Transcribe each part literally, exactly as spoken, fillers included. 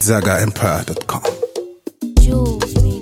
zaga empire dot com. Jules, baby.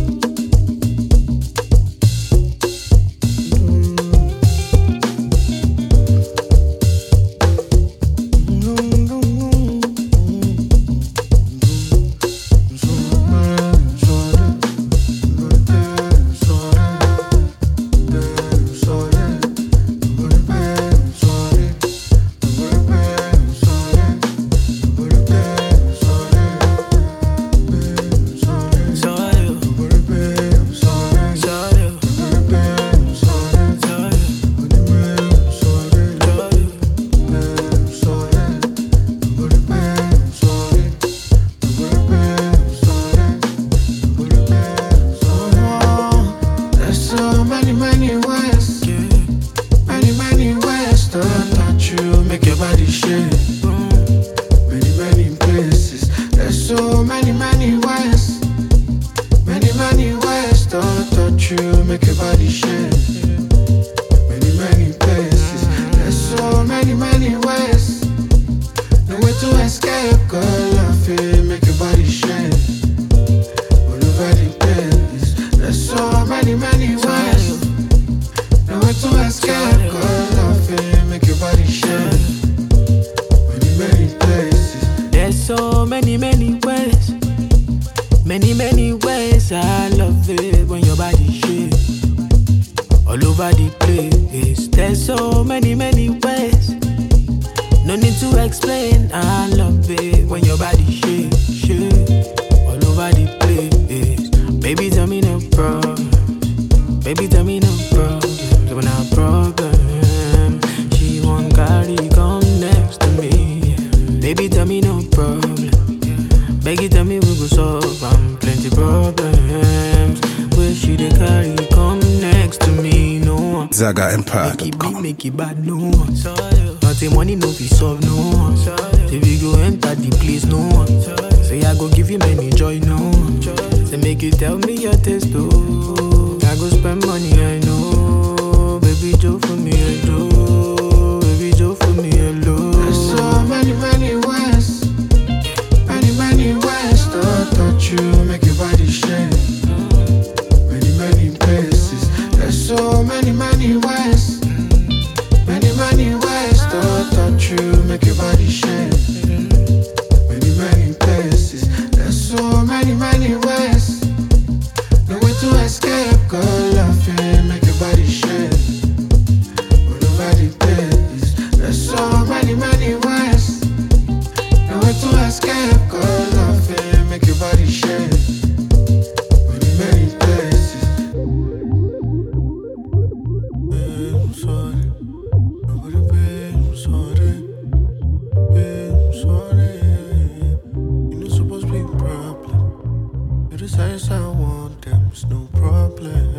zaga empire dot com. Make it bad, no one. Nothing money, no be solve, no one. Say we go enter the place, no one. Say I go give you many joy, no one. Say make you tell me your taste, oh. I go spend money, I know. Baby Joe for me, I do. Baby Joe for me, hello. There's so many, many ways. Many, many ways to touch you, make your body shake. Many, many places. There's so many, many ways. Many, many ways to touch you, make your body shake. Many, many places. There's so many, many ways. No way to escape, girl, love you, make your body shake. But nobody plays. There's so many, many ways. No way to escape, girl, love you, make your body shake. Many, many places. I'm sorry. Nobody pays, I'm sorry. Babe, I'm sorry. You're not supposed to be a problem. You're the size I want, them, it's no problem.